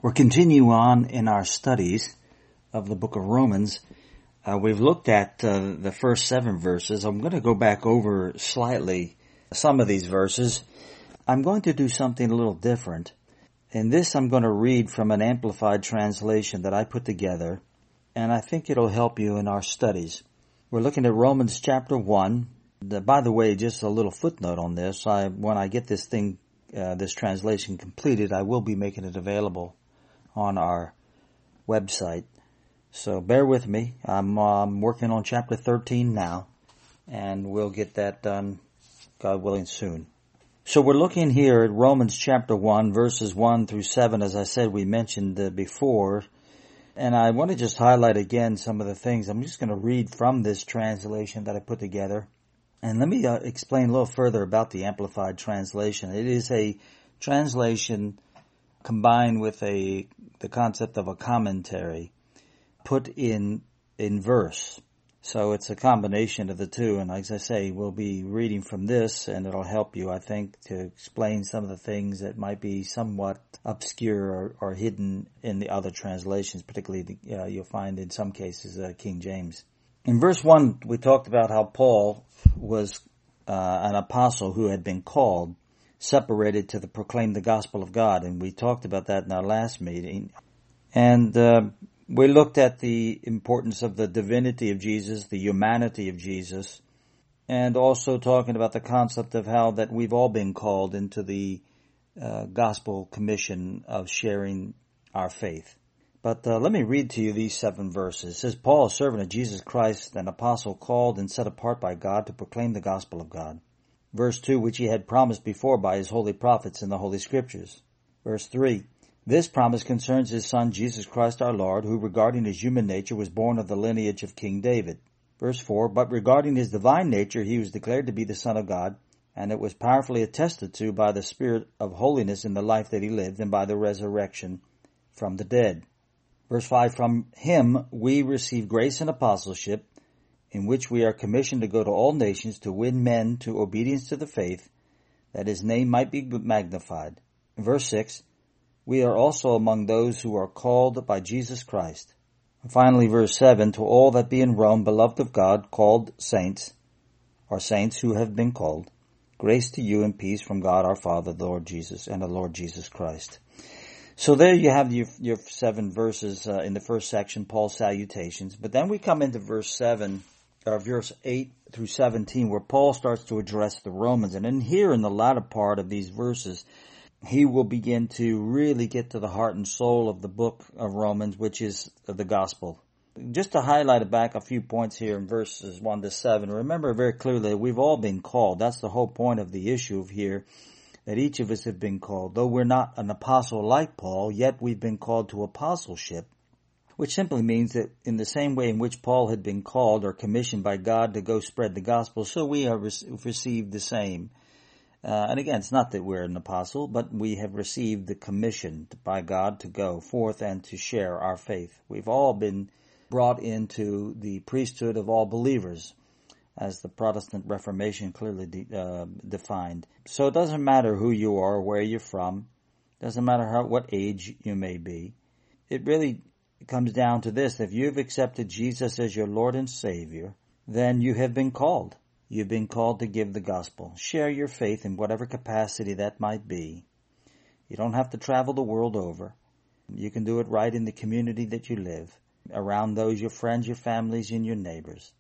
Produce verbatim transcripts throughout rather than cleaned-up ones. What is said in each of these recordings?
We're continuing on in our studies of the book of Romans. Uh, we've looked at uh, the first seven verses. I'm going to go back over slightly some of these verses. I'm going to do something a little different. In this, I'm going to read from an amplified translation that I put together, and I think it'll help you in our studies. We're looking at Romans chapter one. The, by the way, just a little footnote on this. I, when I get this thing, uh, this translation completed, I will be making it available on our website. So bear with me. I'm um, working on chapter thirteen now, and we'll get that done, God willing, soon. So we're looking here at Romans chapter one, verses one through seven, as I said, we mentioned uh, before. And I want to just highlight again some of the things. I'm just going to read from this translation that I put together. And let me uh, explain a little further about the Amplified Translation. It is a translation combined with a the concept of a commentary put in in verse. So it's a combination of the two, and as I say, we'll be reading from this, and it'll help you, I think, to explain some of the things that might be somewhat obscure or, or hidden in the other translations, particularly the, uh, you'll find in some cases uh, King James. In verse one, we talked about how Paul was uh, an apostle who had been called, separated to the proclaim the gospel of God, and we talked about that in our last meeting. And uh, we looked at the importance of the divinity of Jesus, the humanity of Jesus, and also talking about the concept of how that we've all been called into the uh, gospel commission of sharing our faith. But uh, let me read to you these seven verses. It says, Paul, a servant of Jesus Christ, an apostle called and set apart by God to proclaim the gospel of God. Verse two, which he had promised before by his holy prophets in the Holy Scriptures. Verse three, this promise concerns his Son, Jesus Christ our Lord, who regarding his human nature was born of the lineage of King David. Verse four, but regarding his divine nature he was declared to be the Son of God, and it was powerfully attested to by the Spirit of holiness in the life that he lived and by the resurrection from the dead. Verse five, from him we receive grace and apostleship, in which we are commissioned to go to all nations to win men to obedience to the faith, that his name might be magnified. Verse six, we are also among those who are called by Jesus Christ. And finally, verse seven, to all that be in Rome, beloved of God, called saints, or saints who have been called, grace to you and peace from God our Father, the Lord Jesus, and the Lord Jesus Christ. So there you have your, your seven verses uh, in the first section, Paul's salutations. But then we come into verse seven, or verse eight through seventeen, where Paul starts to address the Romans. And in here, in the latter part of these verses, he will begin to really get to the heart and soul of the book of Romans, which is the gospel. Just to highlight back a few points here in verses one to seven, remember very clearly that we've all been called. That's the whole point of the issue of here, that each of us have been called. Though we're not an apostle like Paul, yet we've been called to apostleship, which simply means that in the same way in which Paul had been called or commissioned by God to go spread the gospel, so we have received the same. Uh, and again, it's not that we're an apostle, but we have received the commission by God to go forth and to share our faith. We've all been brought into the priesthood of all believers, as the Protestant Reformation clearly de- uh, defined. So it doesn't matter who you are, where you're from, doesn't matter how what age you may be. It really comes down to this: if you've accepted Jesus as your Lord and Savior, then you have been called. You've been called to give the gospel. Share your faith in whatever capacity that might be. You don't have to travel the world over. You can do it right in the community that you live, around those, your friends, your families, and your neighbors.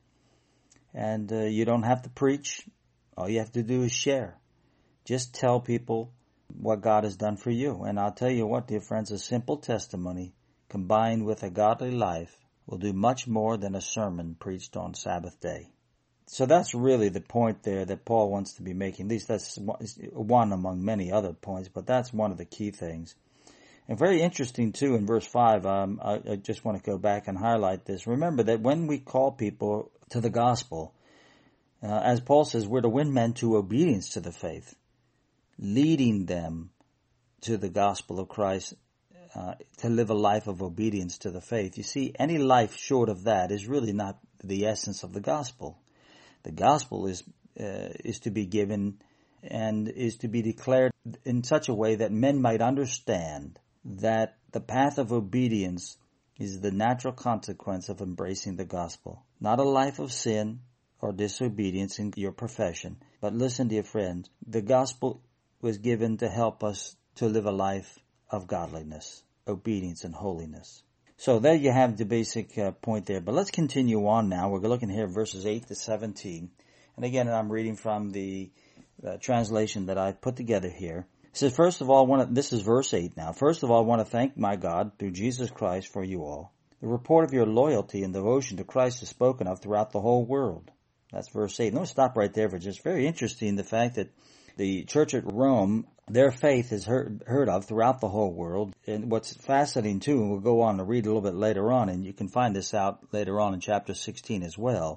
And uh, you don't have to preach. All you have to do is share. Just tell people what God has done for you. And I'll tell you what, dear friends, a simple testimony combined with a godly life will do much more than a sermon preached on Sabbath day. So that's really the point there that Paul wants to be making. At least that's one among many other points, but that's one of the key things. And very interesting, too, in verse five, um, I, I just want to go back and highlight this. Remember that when we call people to the gospel, uh, as Paul says, we're to win men to obedience to the faith, leading them to the gospel of Christ, uh, to live a life of obedience to the faith. You see, any life short of that is really not the essence of the gospel. The gospel is uh, is to be given and is to be declared in such a way that men might understand that the path of obedience is the natural consequence of embracing the gospel. Not a life of sin or disobedience in your profession. But listen, dear friends, the gospel was given to help us to live a life of godliness, obedience, and holiness. So there you have the basic uh, point there. But let's continue on now. We're looking here at verses eight to seventeen. And again, I'm reading from the uh, translation that I put together here. It says, first of all, I want to, this is verse eight now. First of all, I want to thank my God through Jesus Christ for you all. The report of your loyalty and devotion to Christ is spoken of throughout the whole world. That's verse eight. Let me stop right there for just very interesting the fact that the church at Rome, their faith is heard, heard of throughout the whole world. And what's fascinating too, and we'll go on to read a little bit later on, and you can find this out later on in chapter sixteen as well,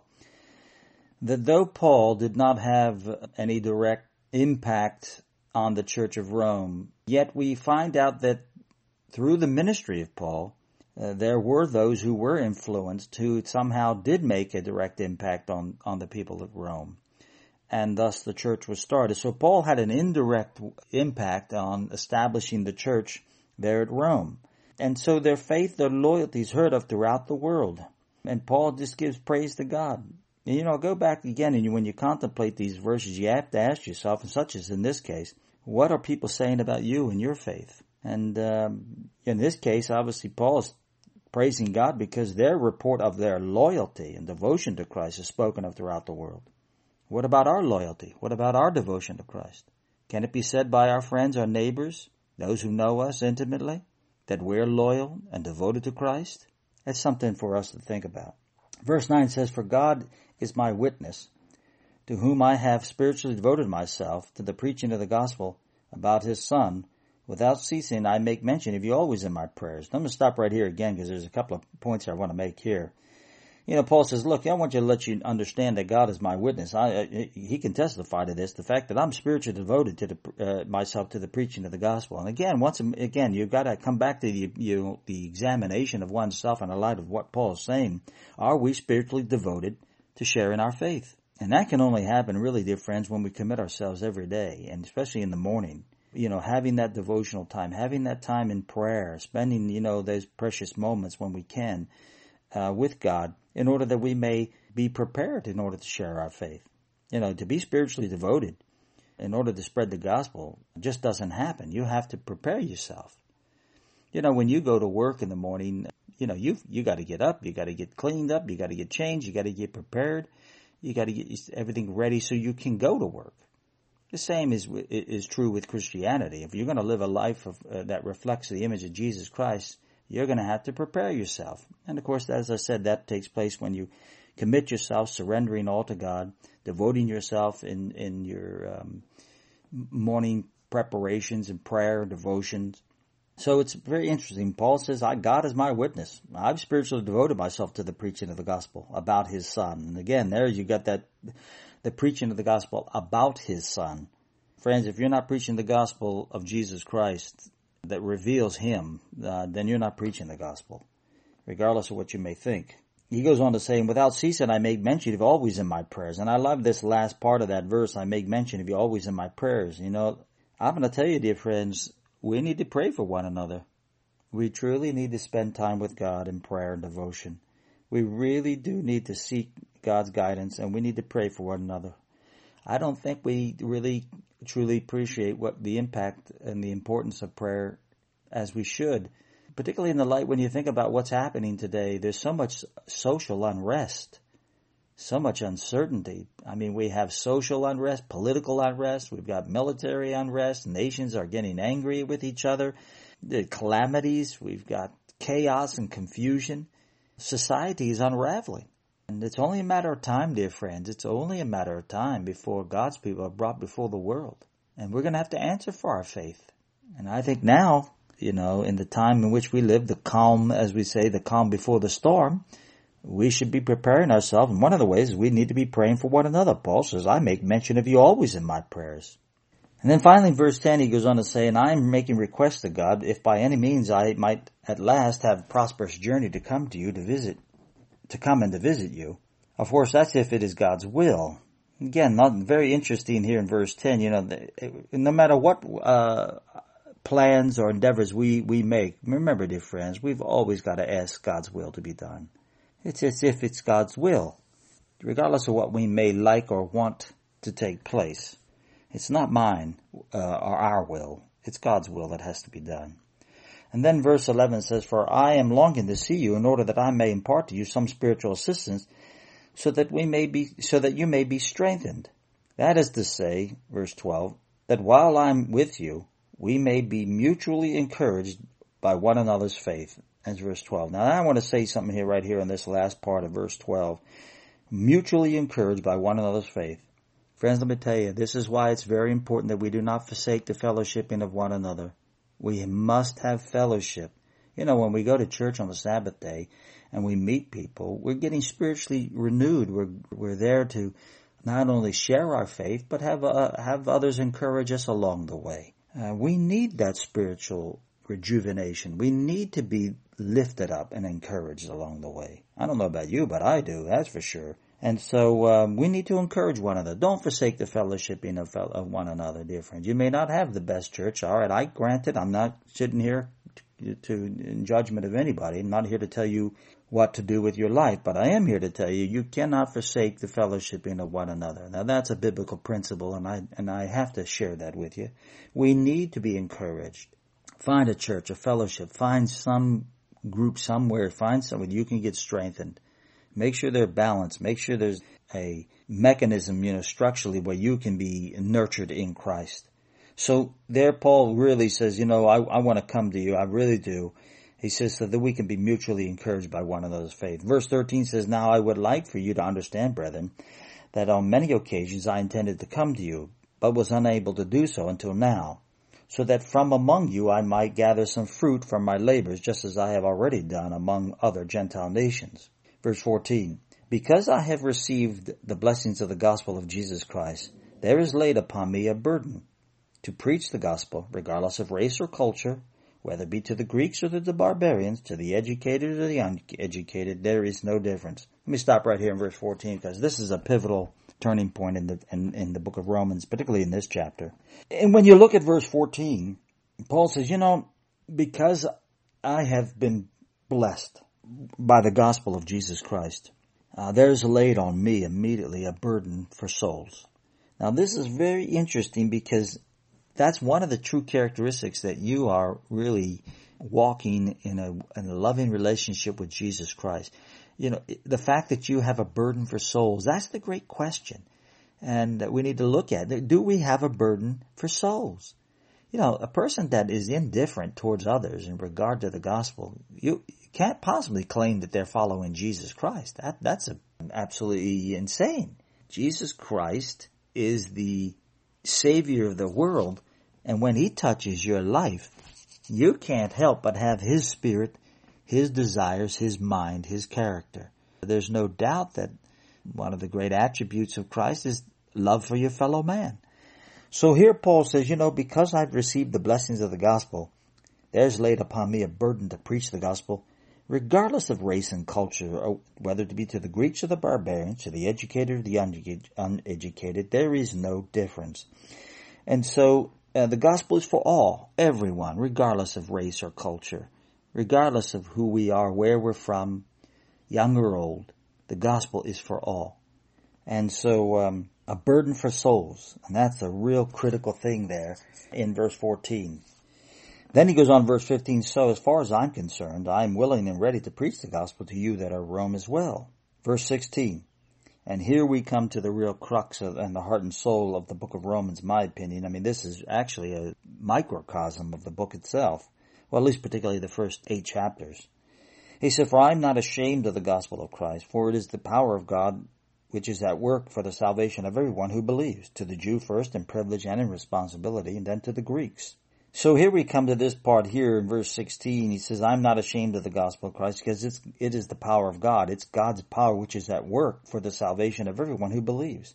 that though Paul did not have any direct impact on the church of Rome, yet we find out that through the ministry of Paul, uh, there were those who were influenced who somehow did make a direct impact on, on the people of Rome. And thus the church was started. So Paul had an indirect impact on establishing the church there at Rome. And so their faith, their loyalty is heard of throughout the world. And Paul just gives praise to God. And, you know, go back again, and when you contemplate these verses, you have to ask yourself, and such as in this case, what are people saying about you and your faith? And um, in this case, obviously, Paul is praising God because their report of their loyalty and devotion to Christ is spoken of throughout the world. What about our loyalty? What about our devotion to Christ? Can it be said by our friends, our neighbors, those who know us intimately, that we're loyal and devoted to Christ? That's something for us to think about. Verse nine says, for God is my witness, to whom I have spiritually devoted myself to the preaching of the gospel about his Son. Without ceasing, I make mention of you always in my prayers. I'm going to stop right here again because there's a couple of points I want to make here. You know, Paul says, look, I want you to let you understand that God is my witness. I, I, he can testify to this, the fact that I'm spiritually devoted to the, uh, myself to the preaching of the gospel. And again, once again, you've got to come back to the, you know, the examination of oneself in the light of what Paul is saying. Are we spiritually devoted to sharing our faith? And that can only happen, really, dear friends, when we commit ourselves every day, and especially in the morning. You know, having that devotional time, having that time in prayer, spending, you know, those precious moments when we can uh, with God, in order that we may be prepared in order to share our faith. You know, to be spiritually devoted in order to spread the gospel just doesn't happen. You have to prepare yourself. You know, when you go to work in the morning, you know, you've, you got to get up, you got to get cleaned up, you got to get changed, you got to get prepared, you got to get everything ready so you can go to work. The same is is true with Christianity. If you're going to live a life of, uh, that reflects the image of Jesus Christ, you're going to have to prepare yourself. And of course, as I said, that takes place when you commit yourself, surrendering all to God, devoting yourself in, in your um, morning preparations and prayer and devotions. So it's very interesting. Paul says, I, God is my witness. I've spiritually devoted myself to the preaching of the gospel about his Son. And again, there you got that, the preaching of the gospel about his Son. Friends, if you're not preaching the gospel of Jesus Christ that reveals him, uh, then you're not preaching the gospel, regardless of what you may think. He goes on to say, without ceasing, I make mention of you always in my prayers. And I love this last part of that verse, I make mention of you always in my prayers. You know, I'm going to tell you, dear friends, we need to pray for one another. We truly need to spend time with God in prayer and devotion. We really do need to seek God's guidance, and we need to pray for one another. I don't think we really truly appreciate what the impact and the importance of prayer as we should, particularly in the light when you think about what's happening today. There's so much social unrest, so much uncertainty. I mean, we have social unrest, political unrest, we've got military unrest, nations are getting angry with each other, the calamities, we've got chaos and confusion. Society is unraveling. And it's only a matter of time, dear friends. It's only a matter of time before God's people are brought before the world. And we're going to have to answer for our faith. And I think now, you know, in the time in which we live, the calm, as we say, the calm before the storm, we should be preparing ourselves. And one of the ways is we need to be praying for one another. Paul says, I make mention of you always in my prayers. And then finally, in verse ten, he goes on to say, and I am making request to God, if by any means I might at last have a prosperous journey to come to you to visit to come and to visit you. Of course, that's if it is God's will. Again, not very interesting here in verse ten, you know, no matter what uh plans or endeavors we, we make, remember, dear friends, we've always got to ask God's will to be done. It's as if it's God's will, regardless of what we may like or want to take place. It's not mine uh, or our will. It's God's will that has to be done. And then verse eleven says, "For I am longing to see you in order that I may impart to you some spiritual assistance so that we may be, so that you may be strengthened. That is to say," verse twelve, "that while I'm with you, we may be mutually encouraged by one another's faith." That's verse twelve. Now I want to say something here right here in this last part of verse twelve. Mutually encouraged by one another's faith. Friends, let me tell you, this is why it's very important that we do not forsake the fellowshipping of one another. We must have fellowship. You know, when we go to church on the Sabbath day and we meet people, we're getting spiritually renewed. We're we're there to not only share our faith, but have uh, have others encourage us along the way. Uh, we need that spiritual rejuvenation. We need to be lifted up and encouraged along the way. I don't know about you, but I do, that's for sure. And so um, we need to encourage one another. Don't forsake the fellowshipping of, of one another, dear friends. You may not have the best church. All right, I grant it. I'm not sitting here to, to in judgment of anybody. I'm not here to tell you what to do with your life, but I am here to tell you you cannot forsake the fellowshipping of one another. Now that's a biblical principle, and I and I have to share that with you. We need to be encouraged. Find a church, a fellowship. Find some group somewhere. Find someone you can get strengthened. Make sure they're balanced. Make sure there's a mechanism, you know, structurally where you can be nurtured in Christ. So there Paul really says, you know, I, I want to come to you. I really do. He says so that we can be mutually encouraged by one another's faith. Verse thirteen says, "Now I would like for you to understand, brethren, that on many occasions I intended to come to you, but was unable to do so until now, so that from among you I might gather some fruit from my labors, just as I have already done among other Gentile nations." Verse fourteen, "Because I have received the blessings of the gospel of Jesus Christ, there is laid upon me a burden to preach the gospel, regardless of race or culture, whether it be to the Greeks or to the barbarians, to the educated or the uneducated, there is no difference." Let me stop right here in verse fourteen, because this is a pivotal turning point in the in, in the book of Romans, particularly in this chapter. And when you look at verse fourteen, Paul says, you know, because I have been blessed by the gospel of Jesus Christ, uh, there's laid on me immediately a burden for souls. Now this is very interesting, because that's one of the true characteristics that you are really walking in a, in a loving relationship with Jesus Christ. You know, the fact that you have a burden for souls, that's the great question. And we need to look at it. Do we have a burden for souls? You know, a person that is indifferent towards others in regard to the gospel, you can't possibly claim that they're following Jesus Christ. That, that's a, absolutely insane. Jesus Christ is the Savior of the world, and when He touches your life, you can't help but have His Spirit, His desires, His mind, His character. There's no doubt that one of the great attributes of Christ is love for your fellow man. So here Paul says, you know, because I've received the blessings of the gospel, there's laid upon me a burden to preach the gospel, regardless of race and culture, or whether it be to the Greeks or the barbarians, to the educated or the uneducated, there is no difference. And so uh, the gospel is for all, everyone, regardless of race or culture, regardless of who we are, where we're from, young or old. The gospel is for all. And so um, a burden for souls, and that's a real critical thing there in verse fourteen. Then he goes on, verse fifteen, "So as far as I'm concerned, I am willing and ready to preach the gospel to you that are Rome as well." Verse sixteen, and here we come to the real crux of, and the heart and soul of the book of Romans, in my opinion. I mean, this is actually a microcosm of the book itself. Well, at least particularly the first eight chapters. He said, "For I am not ashamed of the gospel of Christ, for it is the power of God which is at work for the salvation of everyone who believes, to the Jew first in privilege and in responsibility, and then to the Greeks." So here we come to this part here in verse sixteen. He says, "I'm not ashamed of the gospel of Christ, because it's, it is the power of God. It's God's power which is at work for the salvation of everyone who believes."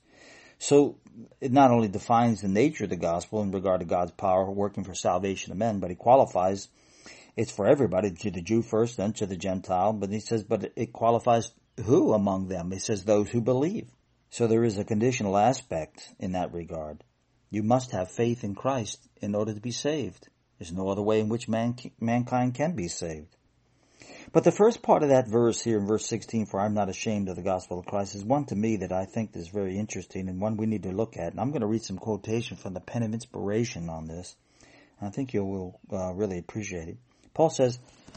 So it not only defines the nature of the gospel in regard to God's power working for salvation of men, but he qualifies it's for everybody, to the Jew first, then to the Gentile. But he says, but it qualifies who among them? He says those who believe. So there is a conditional aspect in that regard. You must have faith in Christ in order to be saved. There's no other way in which man, mankind can be saved. But the first part of that verse here in verse sixteen, for I'm not ashamed of the gospel of Christ, is one to me that I think is very interesting and one we need to look at. And I'm going to read some quotation from the Pen of Inspiration on this. And I think you will uh, really appreciate it. Paul says,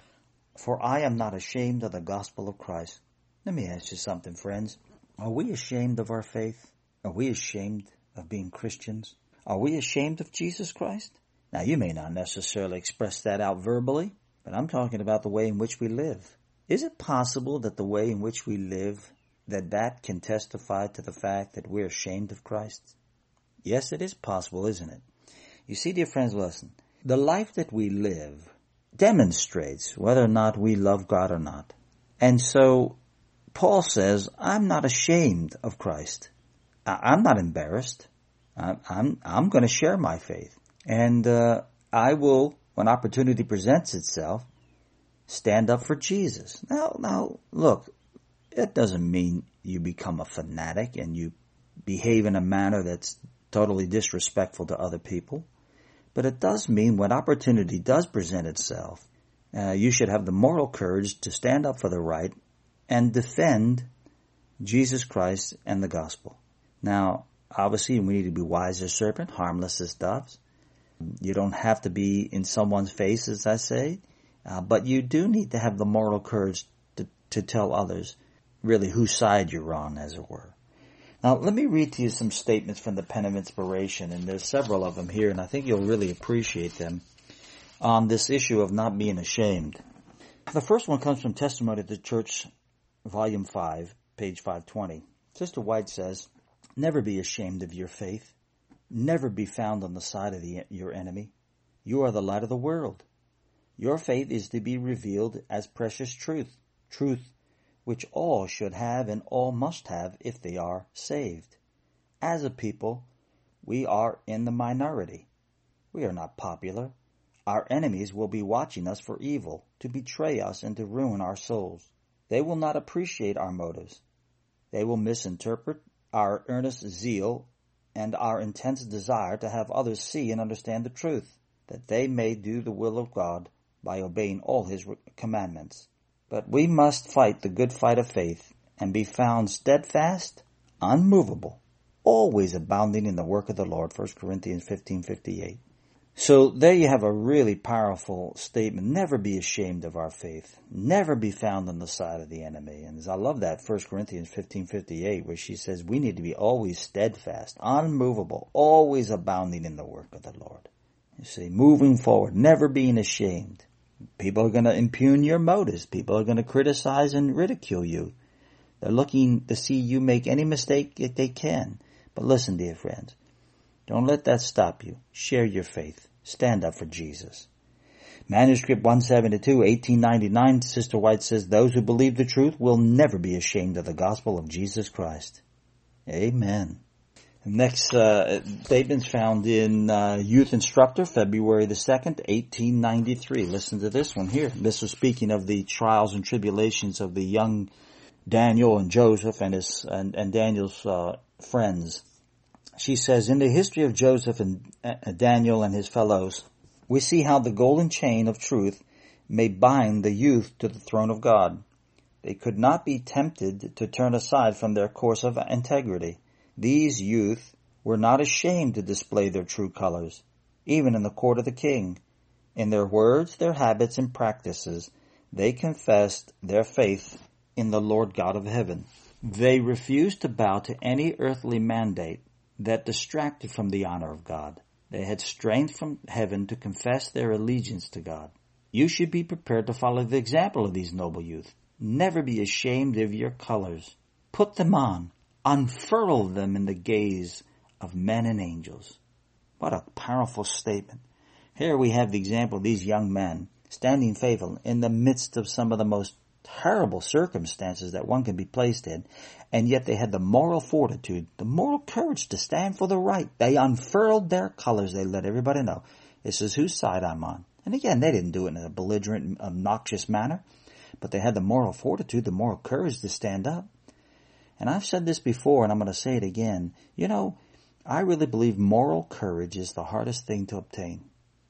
for I am not ashamed of the gospel of Christ. Let me ask you something, friends. Are we ashamed of our faith? Are we ashamed of being Christians? Are we ashamed of Jesus Christ? Now, you may not necessarily express that out verbally, but I'm talking about the way in which we live. Is it possible that the way in which we live, that that can testify to the fact that we're ashamed of Christ? Yes, it is possible, isn't it? You see, dear friends, listen. The life that we live demonstrates whether or not we love God or not. And so, Paul says, I'm not ashamed of Christ. I'm not embarrassed. I'm, I'm, I'm going to share my faith. And uh, I will, when opportunity presents itself, stand up for Jesus. Now, now, look, it doesn't mean you become a fanatic and you behave in a manner that's totally disrespectful to other people. But it does mean when opportunity does present itself, uh, you should have the moral courage to stand up for the right and defend Jesus Christ and the gospel. Now, obviously, we need to be wise as serpent, harmless as doves. You don't have to be in someone's face, as I say, uh, but you do need to have the moral courage to, to tell others really whose side you're on, as it were. Now, let me read to you some statements from the Pen of Inspiration, and there's several of them here, and I think you'll really appreciate them on this issue of not being ashamed. The first one comes from Testimony to the Church, Volume five, page five twenty. Sister White says, never be ashamed of your faith. Never be found on the side of the, your enemy. You are the light of the world. Your faith is to be revealed as precious truth, truth which all should have and all must have if they are saved. As a people, we are in the minority. We are not popular. Our enemies will be watching us for evil, to betray us and to ruin our souls. They will not appreciate our motives. They will misinterpret our earnest zeal and our intense desire to have others see and understand the truth, that they may do the will of God by obeying all His commandments. But we must fight the good fight of faith and be found steadfast, unmovable, always abounding in the work of the Lord, First Corinthians fifteen fifty-eight. So there you have a really powerful statement. Never be ashamed of our faith. Never be found on the side of the enemy. And I love that First Corinthians fifteen fifty-eight, where she says we need to be always steadfast, unmovable, always abounding in the work of the Lord. You see, moving forward, never being ashamed. People are going to impugn your motives. People are going to criticize and ridicule you. They're looking to see you make any mistake that they can. But listen, dear friends, don't let that stop you. Share your faith. Stand up for Jesus. Manuscript one seventy-two, eighteen ninety-nine, Sister White says, those who believe the truth will never be ashamed of the gospel of Jesus Christ. Amen. Next uh, statement's found in uh, Youth Instructor, February the second, eighteen ninety-three. Listen to this one here. This was speaking of the trials and tribulations of the young Daniel and Joseph and his and, and Daniel's uh, friends. She says, in the history of Joseph and uh, Daniel and his fellows, we see how the golden chain of truth may bind the youth to the throne of God. They could not be tempted to turn aside from their course of integrity. These youth were not ashamed to display their true colors, even in the court of the king. In their words, their habits, and practices, they confessed their faith in the Lord God of heaven. They refused to bow to any earthly mandate that distracted from the honor of God. They had strength from heaven to confess their allegiance to God. You should be prepared to follow the example of these noble youth. Never be ashamed of your colors. Put them on. Unfurl them in the gaze of men and angels. What a powerful statement. Here we have the example of these young men standing faithful in the midst of some of the most terrible circumstances that one can be placed in, and yet they had the moral fortitude, the moral courage to stand for the right. They unfurled their colors. They let everybody know, this is whose side I'm on. And again, they didn't do it in a belligerent, obnoxious manner, but they had the moral fortitude, the moral courage to stand up. And I've said this before, and I'm going to say it again. You know, I really believe moral courage is the hardest thing to obtain.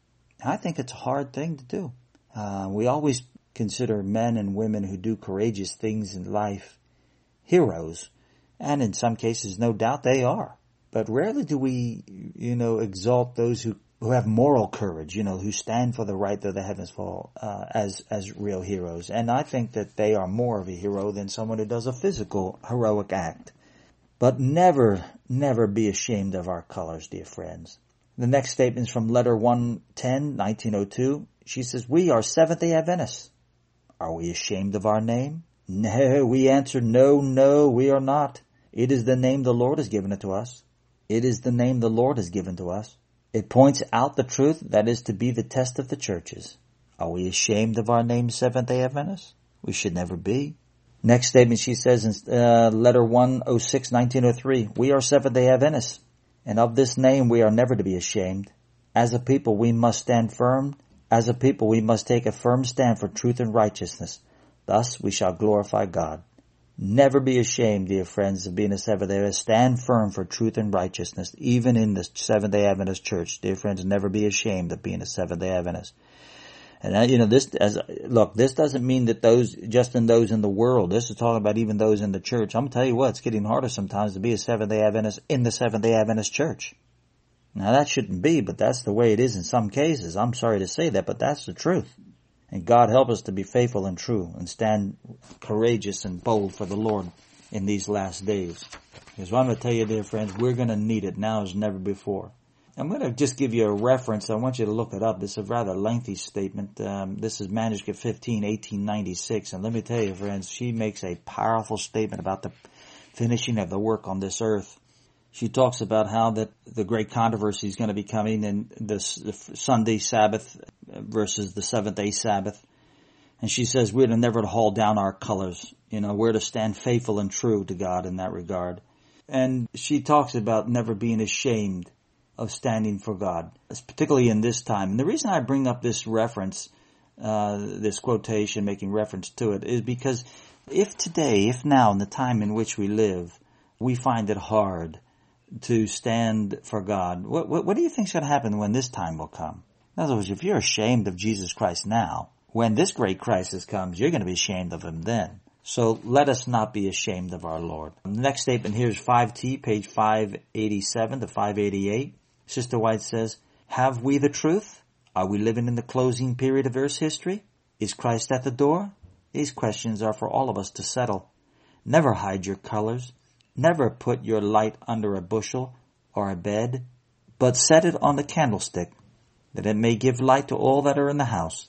I think it's a hard thing to do. Uh, we always consider men and women who do courageous things in life heroes. And in some cases, no doubt they are. But rarely do we, you know, exalt those who, who have moral courage, you know, who stand for the right that the heavens fall, uh, as, as real heroes. And I think that they are more of a hero than someone who does a physical heroic act. But never, never be ashamed of our colors, dear friends. The next statement is from Letter one ten, nineteen oh two. She says, we are Seventh-day Adventists. Are we ashamed of our name? No, we answer, no, no, we are not. It is the name the Lord has given it to us. It is the name the Lord has given to us. It points out the truth that is to be the test of the churches. Are we ashamed of our name, Seventh-day Adventists? We should never be. Next statement, she says in uh, Letter one oh six, nineteen oh three, we are Seventh-day Adventists, and of this name we are never to be ashamed. As a people, we must stand firm. As a people, we must take a firm stand for truth and righteousness. Thus, we shall glorify God. Never be ashamed, dear friends, of being a Seventh-day Adventist. Stand firm for truth and righteousness, even in the Seventh-day Adventist church. Dear friends, never be ashamed of being a Seventh-day Adventist. And, uh, you know, this, as, look, this doesn't mean that those, just in those in the world. This is talking about even those in the church. I'm going to tell you what, it's getting harder sometimes to be a Seventh-day Adventist in the Seventh-day Adventist church. Now, that shouldn't be, but that's the way it is in some cases. I'm sorry to say that, but that's the truth. And God help us to be faithful and true and stand courageous and bold for the Lord in these last days. Because what I'm going to tell you, dear friends, we're going to need it now as never before. I'm going to just give you a reference. I want you to look it up. This is a rather lengthy statement. Um, this is Manuscript fifteen, eighteen ninety-six. And let me tell you, friends, she makes a powerful statement about the finishing of the work on this earth. She talks about how that the great controversy is going to be coming in this the Sunday Sabbath versus the seventh-day Sabbath. And she says we're to never to haul down our colors. You know, we're to stand faithful and true to God in that regard. And she talks about never being ashamed of standing for God, particularly in this time. And the reason I bring up this reference, uh, this quotation, making reference to it, is because if today, if now, in the time in which we live, we find it hard to stand for God, what, what, what do you think is going to happen when this time will come? In other words, if you're ashamed of Jesus Christ now, when this great crisis comes, you're going to be ashamed of Him then. So let us not be ashamed of our Lord. The next statement here is five T, page five eighty-seven to five eighty-eight. Sister White says, have we the truth? Are we living in the closing period of Earth's history? Is Christ at the door? These questions are for all of us to settle. Never hide your colors. Never put your light under a bushel or a bed, but set it on the candlestick, that it may give light to all that are in the house.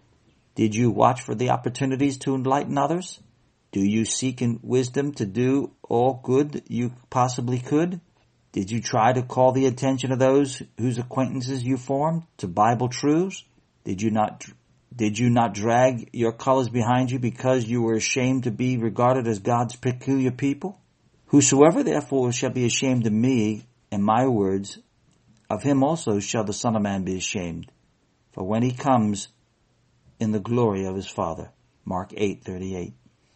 Did you watch for the opportunities to enlighten others? Do you seek in wisdom to do all good you possibly could? Did you try to call the attention of those whose acquaintances you formed to Bible truths? Did you not, did you not drag your colors behind you because you were ashamed to be regarded as God's peculiar people? Whosoever therefore shall be ashamed of me and my words, of him also shall the Son of Man be ashamed. For when he comes in the glory of his Father. Mark eight thirty-eight.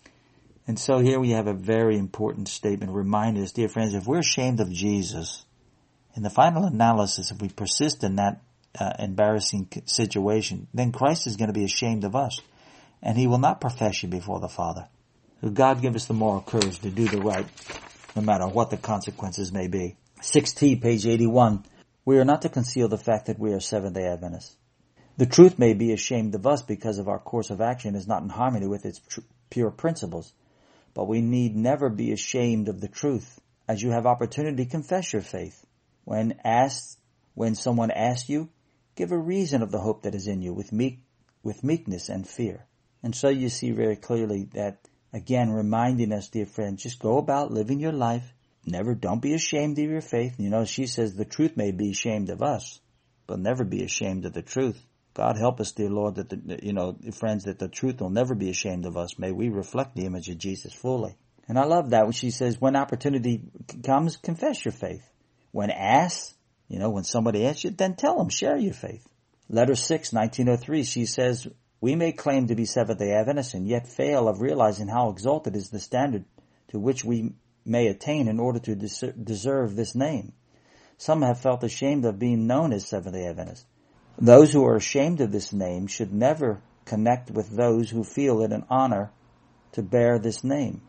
And so here we have a very important statement reminding us, dear friends, if we're ashamed of Jesus, in the final analysis, if we persist in that uh, embarrassing situation, then Christ is going to be ashamed of us, and He will not profess you before the Father. So God give us the moral courage to do the right, no matter what the consequences may be. six T, page eighty-one. We are not to conceal the fact that we are Seventh-day Adventists. The truth may be ashamed of us because of our course of action is not in harmony with its tr- pure principles. But we need never be ashamed of the truth. As you have opportunity, confess your faith. When asked, when someone asks you, give a reason of the hope that is in you with meek, with meekness and fear. And so you see very clearly that, again, reminding us, dear friends, just go about living your life. Never, don't be ashamed of your faith. You know, she says the truth may be ashamed of us, but never be ashamed of the truth. God help us, dear Lord, that the, you know, friends, that the truth will never be ashamed of us. May we reflect the image of Jesus fully. And I love that when she says, when opportunity comes, confess your faith. When asked, you know, when somebody asks you, then tell them, share your faith. Letter six, nineteen oh three, she says, we may claim to be Seventh-day Adventists and yet fail of realizing how exalted is the standard to which we may attain in order to des- deserve this name. Some have felt ashamed of being known as Seventh-day Adventists. Those who are ashamed of this name should never connect with those who feel it an honor to bear this name.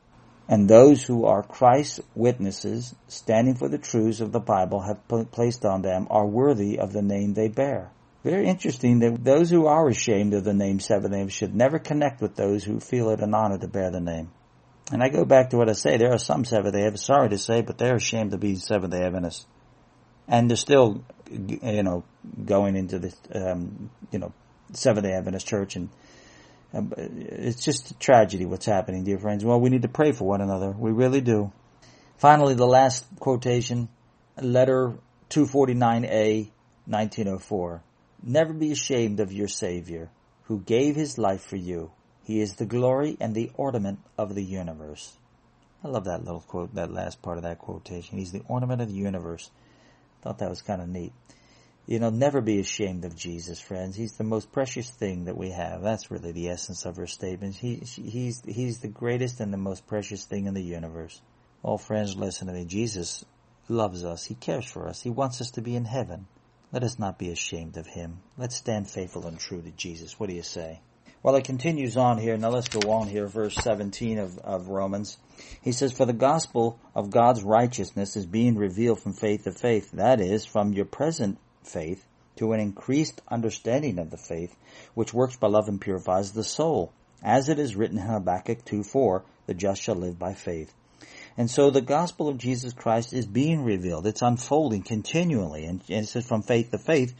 And those who are Christ's witnesses, standing for the truths of the Bible, have pl- placed on them, are worthy of the name they bear. Very interesting that those who are ashamed of the name Seventh-day should never connect with those who feel it an honor to bear the name. And I go back to what I say, there are some Seventh-day Adventists, sorry to say, but they're ashamed to be Seventh-day Adventists. And they're still, you know, going into the, um, you know, Seventh-day Adventist church, and um, it's just a tragedy what's happening, dear friends. Well, we need to pray for one another. We really do. Finally, the last quotation, letter two forty-nine A, nineteen oh four. Never be ashamed of your Savior, who gave his life for you. He is the glory and the ornament of the universe. I love that little quote, that last part of that quotation. He's the ornament of the universe. Thought that was kind of neat. You know, never be ashamed of Jesus, friends. He's the most precious thing that we have. That's really the essence of her statement. He, he's, he's the greatest and the most precious thing in the universe. Well, friends, listen to me. Jesus loves us. He cares for us. He wants us to be in heaven. Let us not be ashamed of him. Let's stand faithful and true to Jesus. What do you say? Well, it continues on here. Now let's go on here, verse seventeen of, of Romans. He says, for the gospel of God's righteousness is being revealed from faith to faith. That is, from your present faith to an increased understanding of the faith, which works by love and purifies the soul. As it is written in Habakkuk two four, the just shall live by faith. And so the gospel of Jesus Christ is being revealed. It's unfolding continually. And it says from faith to faith,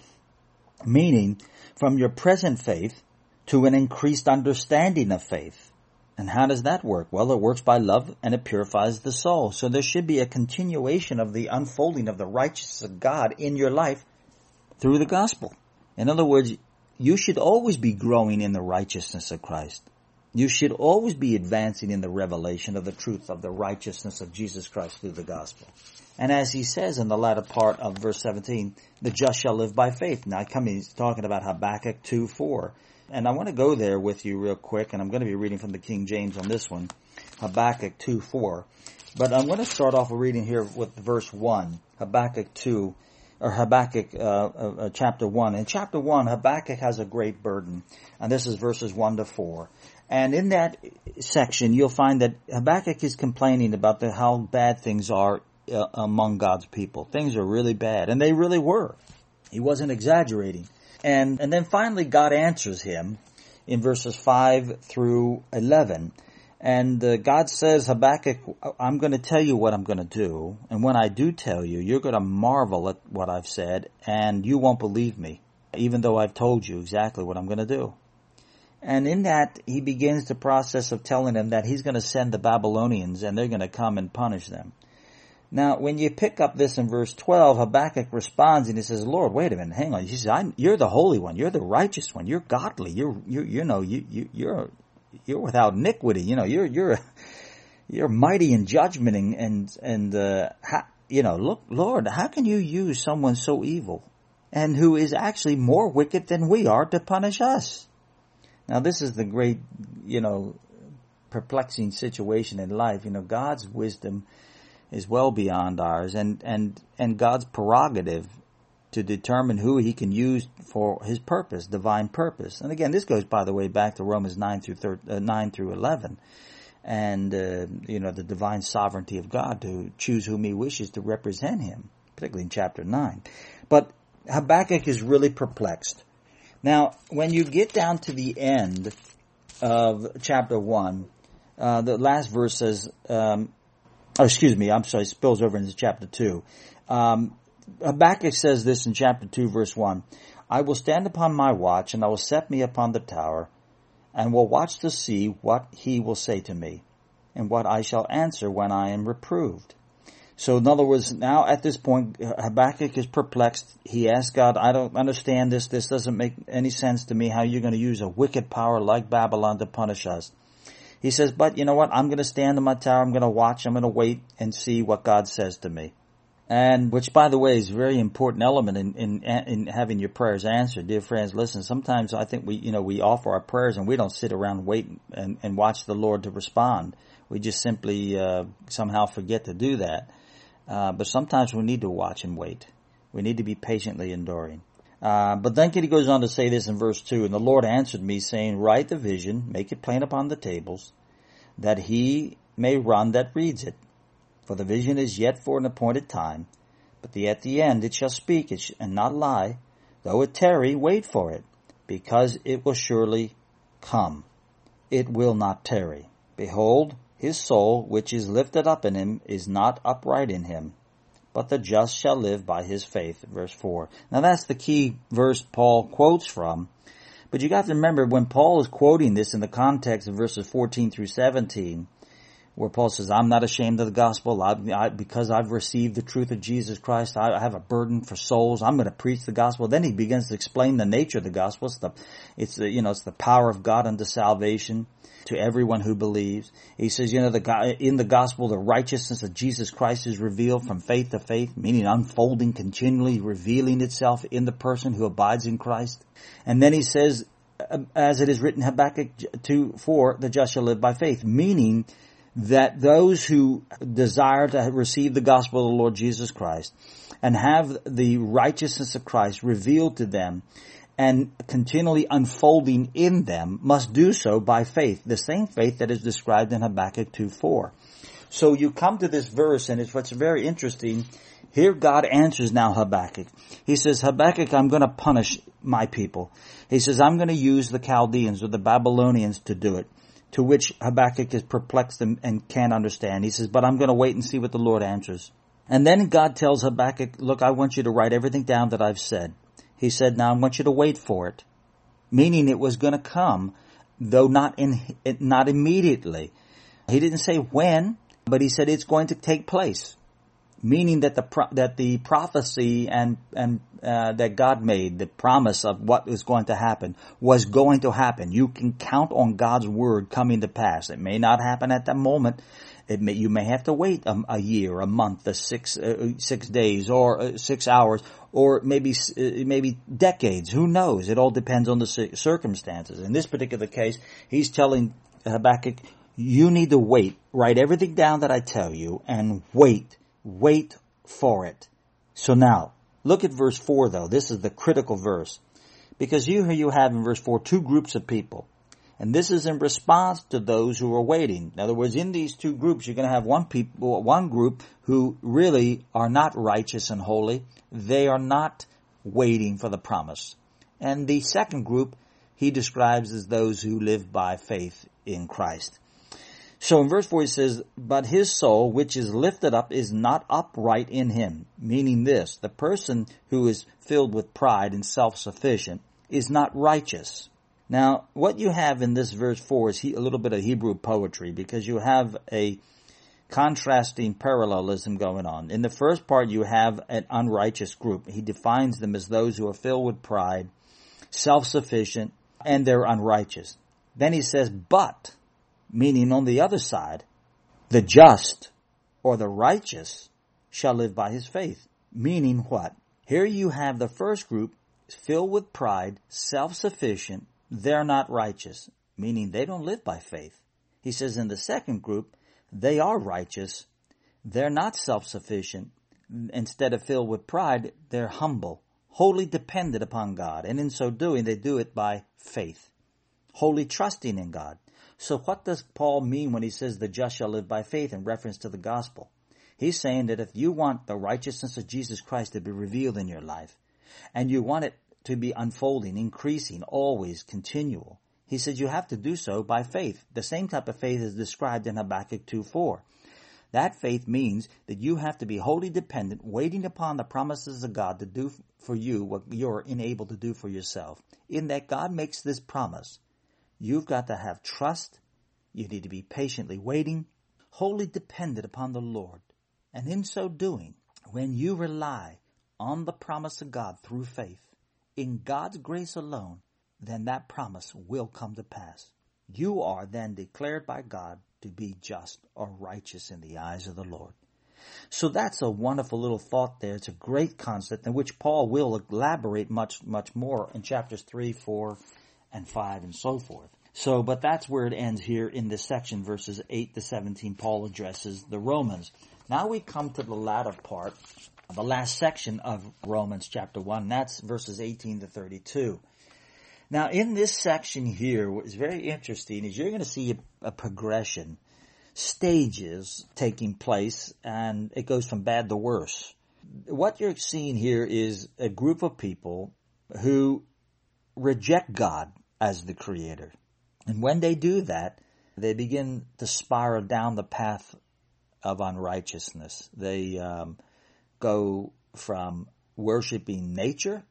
meaning from your present faith to an increased understanding of faith. And how does that work? Well, it works by love and it purifies the soul. So there should be a continuation of the unfolding of the righteousness of God in your life through the gospel. In other words, you should always be growing in the righteousness of Christ. You should always be advancing in the revelation of the truth of the righteousness of Jesus Christ through the gospel. And as he says in the latter part of verse seventeen, the just shall live by faith. Now, I come, he's talking about Habakkuk two four. And I want to go there with you real quick, and I'm going to be reading from the King James on this one, Habakkuk two four. But I'm going to start off reading here with verse one, Habakkuk two, or Habakkuk uh, uh, chapter one. In chapter one, Habakkuk has a great burden, and this is verses one to four. And in that section, you'll find that Habakkuk is complaining about the, how bad things are uh, among God's people. Things are really bad, and they really were. He wasn't exaggerating. And, and then finally God answers him in verses five through eleven. And uh, God says, Habakkuk, I'm going to tell you what I'm going to do. And when I do tell you, you're going to marvel at what I've said, and you won't believe me, even though I've told you exactly what I'm going to do. And in that, he begins the process of telling them that he's going to send the Babylonians, and they're going to come and punish them. Now, when you pick up this in verse twelve, Habakkuk responds and he says, Lord, wait a minute, hang on. He says, I'm, you're the Holy One. You're the righteous one. You're godly. You're, you, you know, you, you, you're, you're without iniquity. You know, you're, you're, you're mighty in judgment and, and, and uh, how, you know, look, Lord, how can you use someone so evil and who is actually more wicked than we are to punish us? Now, this is the great, you know, perplexing situation in life. You know, God's wisdom is well beyond ours, and, and, and God's prerogative to determine who he can use for his purpose, divine purpose. And again, this goes, by the way, back to Romans nine through thirteen, uh, nine through eleven, and uh, you know, the divine sovereignty of God to choose whom he wishes to represent him, particularly in chapter nine. But Habakkuk is really perplexed. Now, when you get down to the end of chapter one, uh, the last verse says, um, oh, excuse me, I'm sorry, it spills over into chapter two. Um, Habakkuk says this in chapter two, verse one, I will stand upon my watch, and I will set me upon the tower, and will watch to see what he will say to me, and what I shall answer when I am reproved. So in other words, now at this point, Habakkuk is perplexed. He asks God, I don't understand this. This doesn't make any sense to me, how you're going to use a wicked power like Babylon to punish us. He says, but you know what? I'm going to stand on my tower. I'm going to watch. I'm going to wait and see what God says to me. And which, by the way, is a very important element in, in, in having your prayers answered. Dear friends, listen, sometimes I think we, you know, we offer our prayers and we don't sit around and wait and, and watch the Lord to respond. We just simply uh, somehow forget to do that. Uh, but sometimes we need to watch and wait. We need to be patiently enduring. Uh, but then he goes on to say this in verse two, and the Lord answered me, saying, write the vision, make it plain upon the tables, that he may run that reads it. For the vision is yet for an appointed time, but the, at the end it shall speak it sh- and not lie. Though it tarry, wait for it, because it will surely come. It will not tarry. Behold, his soul, which is lifted up in him, is not upright in him, but the just shall live by his faith. Verse four. Now that's the key verse Paul quotes from. But you got to remember, when Paul is quoting this in the context of verses fourteen through seventeen, where Paul says, I'm not ashamed of the gospel, I, I, because I've received the truth of Jesus Christ, I, I have a burden for souls, I'm going to preach the gospel. Then he begins to explain the nature of the gospel. It's the, it's the, you know, it's the power of God unto salvation to everyone who believes. He says, you know, the in the gospel, the righteousness of Jesus Christ is revealed from faith to faith, meaning unfolding, continually revealing itself in the person who abides in Christ. And then he says, as it is written, Habakkuk two four, the just shall live by faith, meaning that those who desire to receive the gospel of the Lord Jesus Christ and have the righteousness of Christ revealed to them and continually unfolding in them must do so by faith, the same faith that is described in Habakkuk two four. So you come to this verse, and it's what's very interesting. Here God answers now Habakkuk. He says, Habakkuk, I'm going to punish my people. He says, I'm going to use the Chaldeans or the Babylonians to do it. To which Habakkuk is perplexed and, and can't understand. He says, but I'm going to wait and see what the Lord answers. And then God tells Habakkuk, look, I want you to write everything down that I've said. He said, now I want you to wait for it. Meaning it was going to come, though not in, not immediately. He didn't say when, but he said it's going to take place. Meaning that the that the prophecy and and uh, that God made, the promise of what is going to happen, was going to happen. You can count on God's word coming to pass. It may not happen at that moment. It may, you may have to wait a, a year, a month, a six uh, six days, or uh, six hours, or maybe uh, maybe decades. Who knows? It all depends on the circumstances. In this particular case, he's telling Habakkuk, you need to wait. Write everything down that I tell you, and wait. Wait for it. So now, look at verse four though. This is the critical verse. Because you, here you have in verse four two groups of people. And this is in response to those who are waiting. In other words, in these two groups, you're going to have one people, one group who really are not righteous and holy. They are not waiting for the promise. And the second group he describes as those who live by faith in Christ. So in verse four he says, but his soul, which is lifted up, is not upright in him. Meaning this, the person who is filled with pride and self-sufficient is not righteous. Now, what you have in this verse four is he, a little bit of Hebrew poetry, because you have a contrasting parallelism going on. In the first part, you have an unrighteous group. He defines them as those who are filled with pride, self-sufficient, and they're unrighteous. Then he says, but... meaning on the other side, the just or the righteous shall live by his faith. Meaning what? Here you have the first group filled with pride, self-sufficient. They're not righteous, meaning they don't live by faith. He says in the second group, they are righteous. They're not self-sufficient. Instead of filled with pride, they're humble, wholly dependent upon God. And in so doing, they do it by faith, wholly trusting in God. So what does Paul mean when he says the just shall live by faith in reference to the gospel? He's saying that if you want the righteousness of Jesus Christ to be revealed in your life, and you want it to be unfolding, increasing, always continual, he says you have to do so by faith. The same type of faith is described in Habakkuk two four. That faith means that you have to be wholly dependent, waiting upon the promises of God to do for you what you're unable to do for yourself. In that God makes this promise, you've got to have trust. You need to be patiently waiting, wholly dependent upon the Lord. And in so doing, when you rely on the promise of God through faith, in God's grace alone, then that promise will come to pass. You are then declared by God to be just or righteous in the eyes of the Lord. So that's a wonderful little thought there. It's a great concept in which Paul will elaborate much, much more in chapters three, four, and five, and so forth. So, but that's where it ends here in this section, verses eight to seventeen. Paul addresses the Romans. Now we come to the latter part the last section of Romans chapter one. That's verses eighteen to thirty-two. Now, in this section here, what is very interesting is you're going to see a, a progression, stages taking place, and it goes from bad to worse. What you're seeing here is a group of people who reject God as the Creator. And when they do that, they begin to spiral down the path of unrighteousness. They um, go from worshiping nature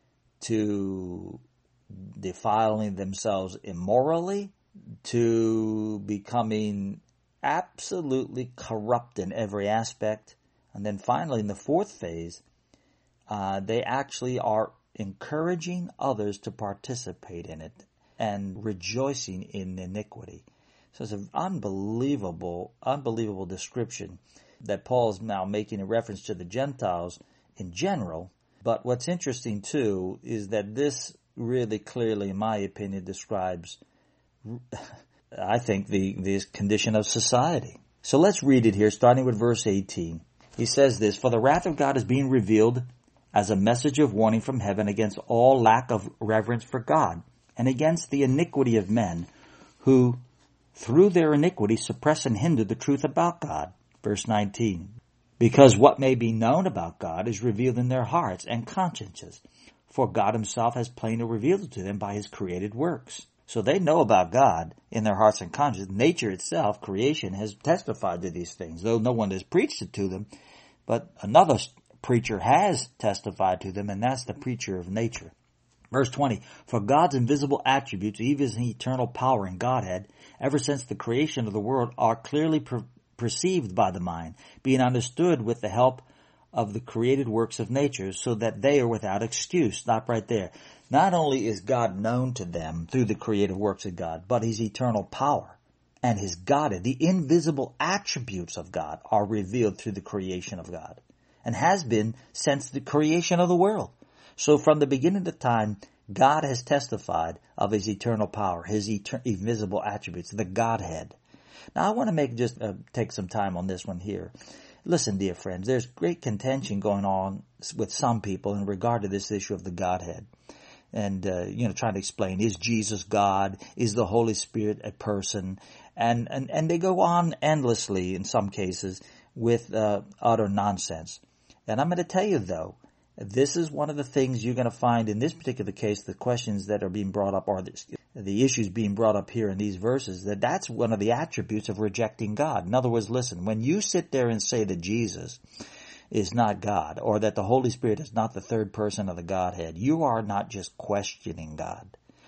to defiling themselves immorally to becoming absolutely corrupt in every aspect. And then finally, in the fourth phase, uh, they actually are encouraging others to participate in it and rejoicing in iniquity. So it's an unbelievable, unbelievable description that Paul is now making a reference to the Gentiles in general. But what's interesting too is that this really clearly, in my opinion, describes, I think, the, the condition of society. So let's read it here, starting with verse eighteen. He says this, "For the wrath of God is being revealed as a message of warning from heaven against all lack of reverence for God, and against the iniquity of men, who through their iniquity suppress and hinder the truth about God." Verse nineteen, "Because what may be known about God is revealed in their hearts and consciences, for God himself has plainly revealed it to them by his created works." So they know about God in their hearts and consciences. Nature itself, creation, has testified to these things, though no one has preached it to them. But another preacher has testified to them, and that's the preacher of nature. Verse twenty, "For God's invisible attributes, even his eternal power and Godhead, ever since the creation of the world, are clearly per- perceived by the mind, being understood with the help of the created works of nature, so that they are without excuse." Stop right there. Not only is God known to them through the creative works of God, but his eternal power and his Godhead, the invisible attributes of God, are revealed through the creation of God, and has been since the creation of the world. So from the beginning of time, God has testified of his eternal power, his etern- invisible attributes, the Godhead. Now I want to make just uh, take some time on this one here. Listen, dear friends, there's great contention going on with some people in regard to this issue of the Godhead. And, uh, you know, trying to explain, is Jesus God? Is the Holy Spirit a person? And, and, and they go on endlessly in some cases with, uh, utter nonsense. And I'm going to tell you though, this is one of the things you're going to find in this particular case, the questions that are being brought up, or the, the issues being brought up here in these verses, that that's one of the attributes of rejecting God. In other words, listen, when you sit there and say that Jesus is not God, or that the Holy Spirit is not the third person of the Godhead, you are not just questioning God.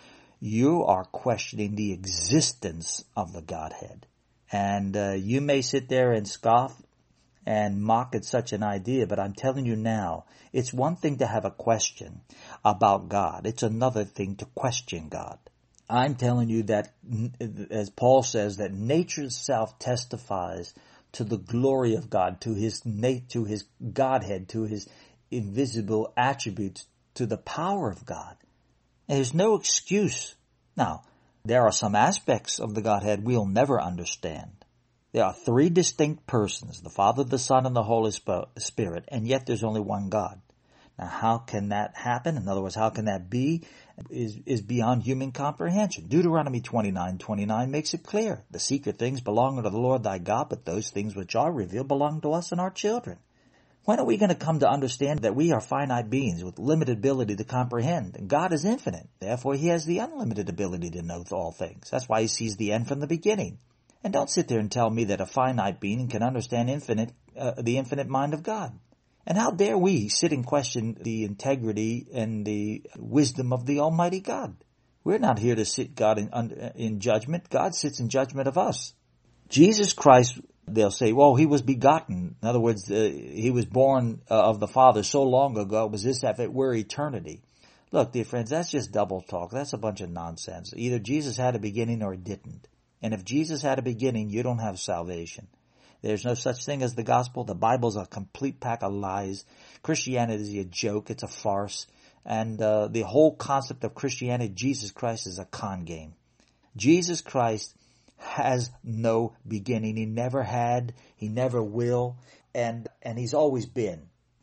You are questioning the existence of the Godhead. And uh, you may sit there and scoff and mock at such an idea, but I'm telling you now, it's one thing to have a question about God. It's another thing to question God. I'm telling you that, as Paul says, that nature itself testifies to the glory of God, to his to his Godhead, to his invisible attributes, to the power of God. And there's no excuse. Now, there are some aspects of the Godhead we'll never understand. There are three distinct persons, the Father, the Son, and the Holy Spirit, and yet there's only one God. Now, how can that happen? In other words, how can that be? Is, is beyond human comprehension. Deuteronomy twenty-nine twenty-nine makes it clear. The secret things belong unto the Lord thy God, but those things which are revealed belong to us and our children. When are we going to come to understand that we are finite beings with limited ability to comprehend? And God is infinite. Therefore, he has the unlimited ability to know all things. That's why he sees the end from the beginning. And don't sit there and tell me that a finite being can understand infinite, uh, the infinite mind of God. And how dare we sit and question the integrity and the wisdom of the Almighty God? We're not here to sit God in, in judgment. God sits in judgment of us. Jesus Christ, they'll say, well, he was begotten. In other words, uh, he was born uh, of the Father so long ago. Was this if it were eternity? Look, dear friends, that's just double talk. That's a bunch of nonsense. Either Jesus had a beginning or he didn't. And if Jesus had a beginning, you don't have salvation. There's no such thing as the gospel. The Bible's a complete pack of lies. Christianity is a joke. It's a farce. And uh, the whole concept of Christianity, Jesus Christ, is a con game. Jesus Christ has no beginning. He never had. He never will. And and he's always been.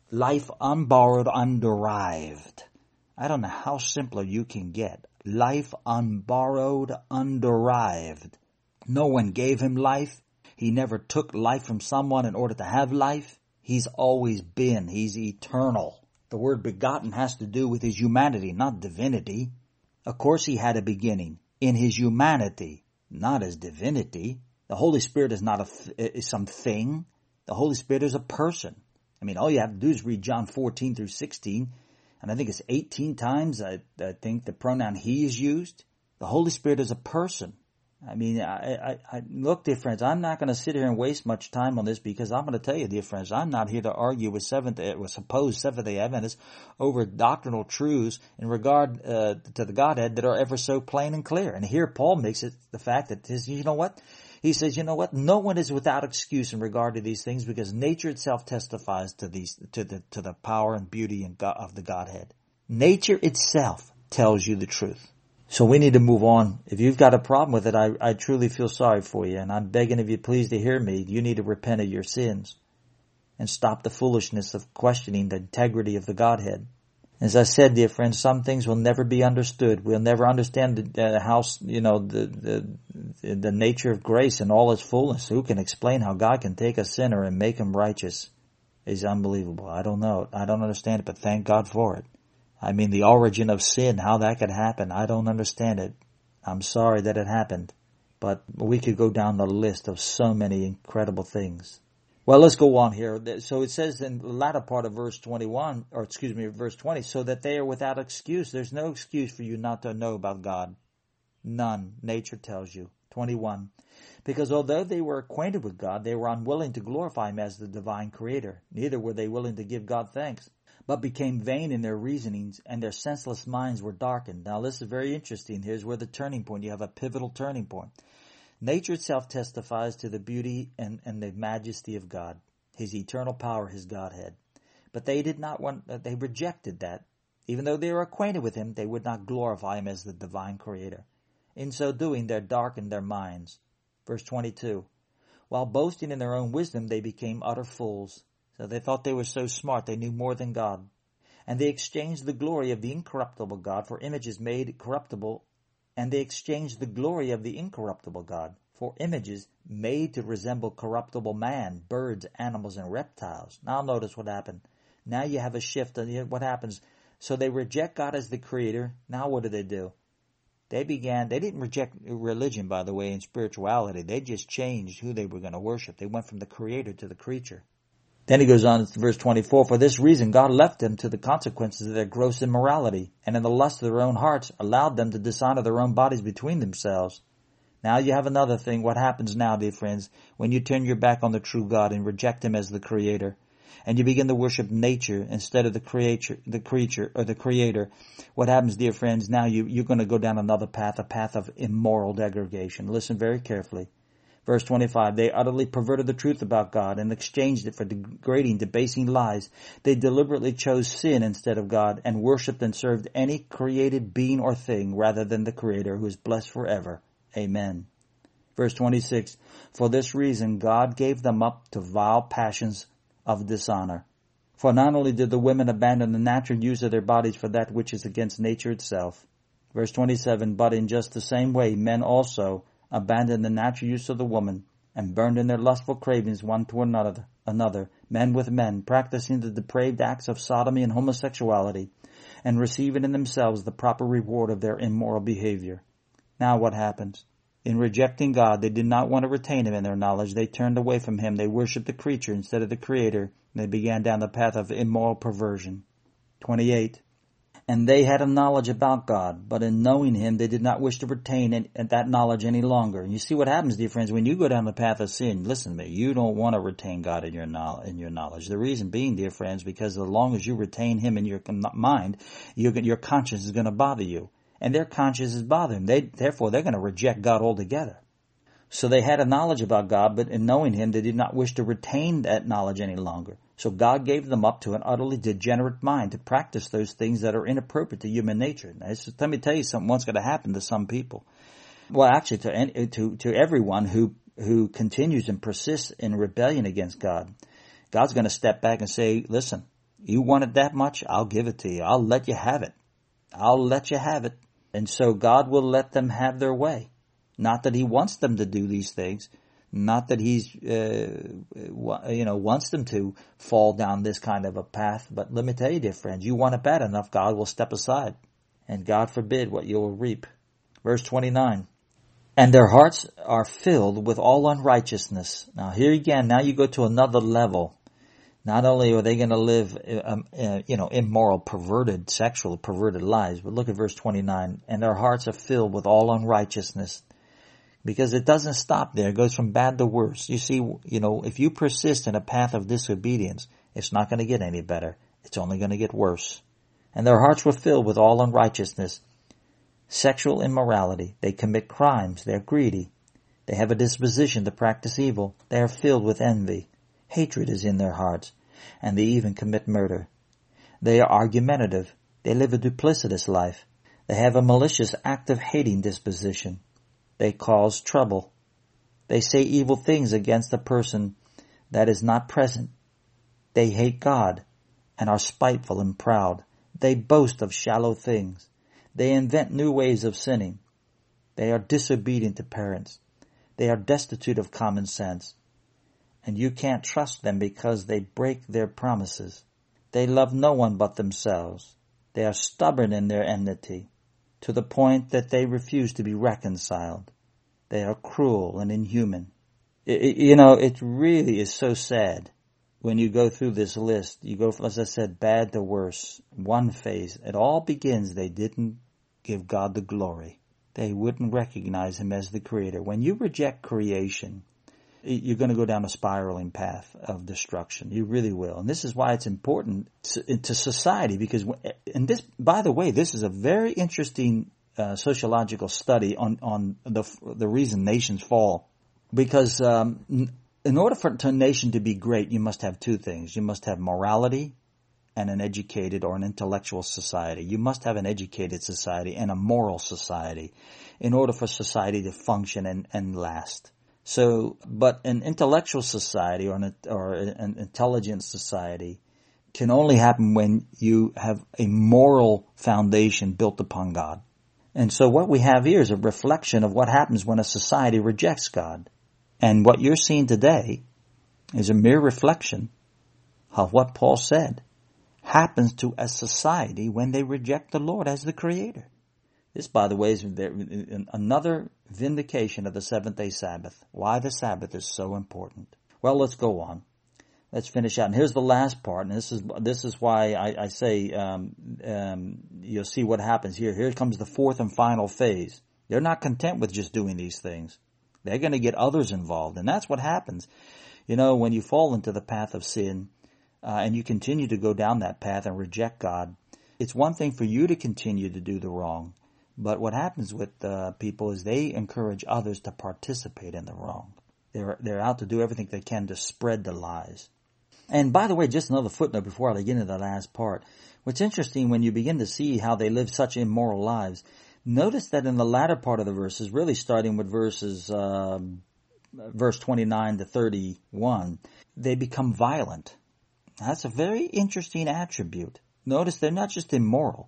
Life unborrowed, underived. I don't know how simpler you can get. Life unborrowed, underived. No one gave him life. He never took life from someone in order to have life. He's always been. He's eternal. The word begotten has to do with his humanity, not divinity. Of course he had a beginning in his humanity, not his divinity. The Holy Spirit is not a th- is something. The Holy Spirit is a person. I mean, all you have to do is read John fourteen through sixteen, and I think it's eighteen times, I, I think, the pronoun he is used. The Holy Spirit is a person. I mean, I, I, I look, dear friends, I'm not going to sit here and waste much time on this because I'm going to tell you, dear friends, I'm not here to argue with Seventh, with supposed Seventh-day Adventists over doctrinal truths in regard uh, to the Godhead that are ever so plain and clear. And here Paul makes it the fact that, his, you know what? He says, you know what? No one is without excuse in regard to these things because nature itself testifies to these, to the, to the power and beauty and God, of the Godhead. Nature itself tells you the truth. So we need to move on. If you've got a problem with it, I, I truly feel sorry for you. And I'm begging of you, please, to hear me. You need to repent of your sins and stop the foolishness of questioning the integrity of the Godhead. As I said, dear friends, some things will never be understood. We'll never understand the, uh, how, you know, the, the, the nature of grace and all its fullness. Who can explain how God can take a sinner and make him righteous? It's unbelievable. I don't know. I don't understand it, but thank God for it. I mean, the origin of sin, how that could happen, I don't understand it. I'm sorry that it happened. But we could go down the list of so many incredible things. Well, let's go on here. So it says in the latter part of verse twenty-one, or excuse me, verse twenty, so that they are without excuse. There's no excuse for you not to know about God. None. Nature tells you. twenty-one. Because although they were acquainted with God, they were unwilling to glorify him as the divine creator. Neither were they willing to give God thanks, but became vain in their reasonings, and their senseless minds were darkened. Now this is very interesting. Here's where the turning point, you have a pivotal turning point. Nature itself testifies to the beauty and, and the majesty of God, his eternal power, his Godhead. But they did not want, they rejected that. Even though they were acquainted with him, they would not glorify him as the divine creator. In so doing, they darkened their minds. Verse twenty-two, while boasting in their own wisdom, they became utter fools. So they thought they were so smart, they knew more than God. And they exchanged the glory of the incorruptible God for images made corruptible, and they exchanged the glory of the incorruptible God for images made to resemble corruptible man, birds, animals, and reptiles. Now notice what happened. Now you have a shift in what happens. So they reject God as the creator. Now what do they do? They began, they didn't reject religion, by the way, and spirituality. They just changed who they were going to worship. They went from the creator to the creature. Then he goes on to verse twenty-four, for this reason God left them to the consequences of their gross immorality, and in the lust of their own hearts allowed them to dishonor their own bodies between themselves. Now you have another thing. What happens now, dear friends, when you turn your back on the true God and reject him as the creator, and you begin to worship nature instead of the creature, the creature, or the creator, what happens, dear friends, now you, you're going to go down another path, a path of immoral degradation. Listen very carefully. Verse twenty-five, they utterly perverted the truth about God and exchanged it for degrading, debasing lies. They deliberately chose sin instead of God and worshipped and served any created being or thing rather than the Creator, who is blessed forever. Amen. Verse twenty-six, for this reason God gave them up to vile passions of dishonor. For not only did the women abandon the natural use of their bodies for that which is against nature itself. Verse twenty-seven, but in just the same way men also abandoned the natural use of the woman, and burned in their lustful cravings one to another, another, men with men, practicing the depraved acts of sodomy and homosexuality, and receiving in themselves the proper reward of their immoral behavior. Now what happens? In rejecting God, they did not want to retain him in their knowledge. They turned away from him. They worshipped the creature instead of the creator, and they began down the path of immoral perversion. twenty-eight. And they had a knowledge about God, but in knowing him, they did not wish to retain it, that knowledge any longer. And you see what happens, dear friends, when you go down the path of sin, listen to me, you don't want to retain God in your knowledge. In your knowledge. The reason being, dear friends, because as long as you retain him in your mind, you, your conscience is going to bother you. And their conscience is bothering them. They, therefore, they're going to reject God altogether. So they had a knowledge about God, but in knowing him, they did not wish to retain that knowledge any longer. So God gave them up to an utterly degenerate mind to practice those things that are inappropriate to human nature. Now, let me tell you something, what's going to happen to some people. Well, actually, to, to, to everyone who, who continues and persists in rebellion against God. God's going to step back and say, listen, You want it that much? I'll give it to you. I'll let you have it. I'll let you have it. And so God will let them have their way. Not that he wants them to do these things. Not that he's, uh, you know, wants them to fall down this kind of a path. But let me tell you, dear friends, you want it bad enough, God will step aside. And God forbid what you will reap. Verse twenty-nine. And their hearts are filled with all unrighteousness. Now here again, now you go to another level. Not only are they going to live, um, uh, you know, immoral, perverted, sexual, perverted lives, but look at verse twenty-nine. And their hearts are filled with all unrighteousness. Because it doesn't stop there. It goes from bad to worse. You see, you know, if you persist in a path of disobedience, it's not going to get any better. It's only going to get worse. And their hearts were filled with all unrighteousness. Sexual immorality. They commit crimes. They're greedy. They have a disposition to practice evil. They are filled with envy. Hatred is in their hearts. And they even commit murder. They are argumentative. They live a duplicitous life. They have a malicious, active, hating disposition. They cause trouble. They say evil things against a person that is not present. They hate God and are spiteful and proud. They boast of shallow things. They invent new ways of sinning. They are disobedient to parents. They are destitute of common sense. And you can't trust them because they break their promises. They love no one but themselves. They are stubborn in their enmity, to the point that they refuse to be reconciled. They are cruel and inhuman. It, it, you know, it really is so sad when you go through this list. You go from, as I said, bad to worse. One phase. It all begins, they didn't give God the glory. They wouldn't recognize him as the creator. When you reject creation, you're going to go down a spiraling path of destruction. You really will. And this is why it's important to society, because, and this, by the way, this is a very interesting uh, sociological study on, on the, the reason nations fall. Because, um, in order for a nation to be great, you must have two things. You must have morality and an educated or an intellectual society. You must have an educated society and a moral society in order for society to function and, and last. So, but an intellectual society or an, or an intelligent society can only happen when you have a moral foundation built upon God. And so what we have here is a reflection of what happens when a society rejects God. And what you're seeing today is a mere reflection of what Paul said happens to a society when they reject the Lord as the Creator. This, by the way, is another vindication of the seventh-day Sabbath. Why the Sabbath is so important. Well, let's go on. Let's finish out. And here's the last part. And this is this is why I, I say um, um, you'll see what happens here. Here comes the fourth and final phase. They're not content with just doing these things. They're going to get others involved. And that's what happens. You know, when you fall into the path of sin uh, and you continue to go down that path and reject God, it's one thing for you to continue to do the wrong. But what happens with uh, people is they encourage others to participate in the wrong. They're they're out to do everything they can to spread the lies. And by the way, just another footnote before I get into the last part. What's interesting when you begin to see how they live such immoral lives, notice that in the latter part of the verses, really starting with verses uh, verse twenty-nine to thirty-one, they become violent. That's a very interesting attribute. Notice they're not just immoral.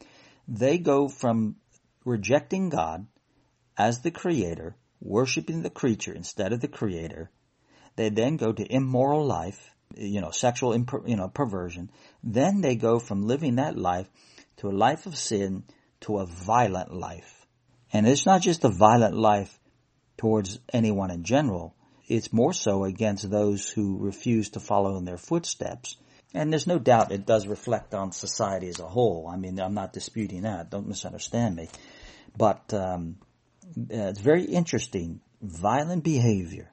They go from rejecting God as the Creator, worshiping the creature instead of the Creator. They then go to immoral life, you know, sexual, imper, you know, perversion. Then they go from living that life to a life of sin to a violent life. And it's not just a violent life towards anyone in general. It's more so against those who refuse to follow in their footsteps. And there's no doubt it does reflect on society as a whole. I mean, I'm not disputing that. Don't misunderstand me. But um, it's very interesting. Violent behavior.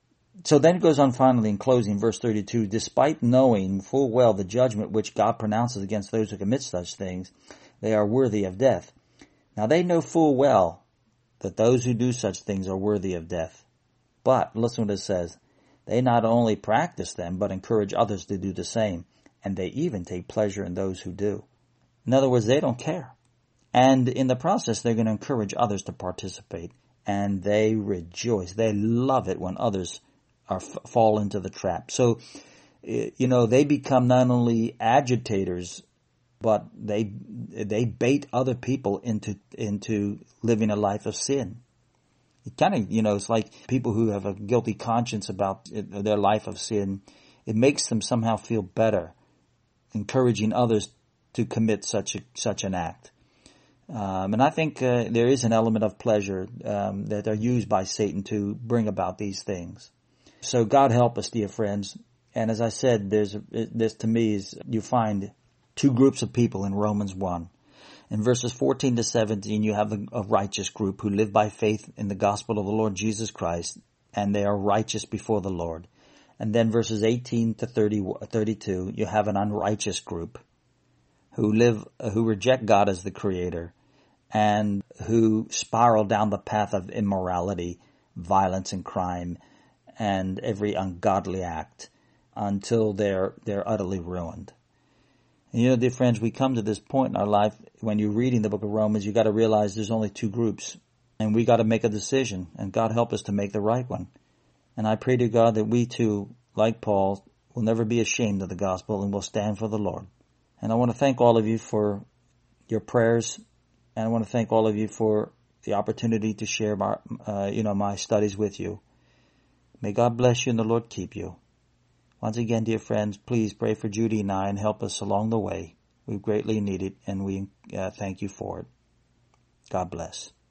So then it goes on finally in closing, verse thirty-two, despite knowing full well the judgment which God pronounces against those who commit such things, they are worthy of death. Now they know full well that those who do such things are worthy of death. But, listen what it says, they not only practice them, but encourage others to do the same. And they even take pleasure in those who do. In other words, they don't care. And in the process, they're going to encourage others to participate. And they rejoice. They love it when others are fall into the trap. So you know, they become not only agitators, but they they bait other people into into living a life of sin. It kind of, you know, it's like people who have a guilty conscience about their life of sin. It makes them somehow feel better, encouraging others to commit such a, such an act. Um, and I think uh, there is an element of pleasure um, that are used by Satan to bring about these things. So God help us, dear friends. And as I said, there's this to me is you find two groups of people in Romans one. In verses fourteen to seventeen, you have a, a righteous group who live by faith in the gospel of the Lord Jesus Christ, and they are righteous before the Lord. And then verses eighteen to thirty, thirty-two, you have an unrighteous group who live, who reject God as the Creator, and who spiral down the path of immorality, violence, and crime, and every ungodly act until they're they're utterly ruined. And you know, dear friends, we come to this point in our life when you're reading the book of Romans, you got to realize there's only two groups, and we got to make a decision, and God help us to make the right one. And I pray to God that we too, like Paul, will never be ashamed of the gospel and will stand for the Lord. And I want to thank all of you for your prayers, and I want to thank all of you for the opportunity to share my, uh, you know, my studies with you. May God bless you and the Lord keep you. Once again, dear friends, please pray for Judy and I and help us along the way. We greatly need it, and we uh, thank you for it. God bless.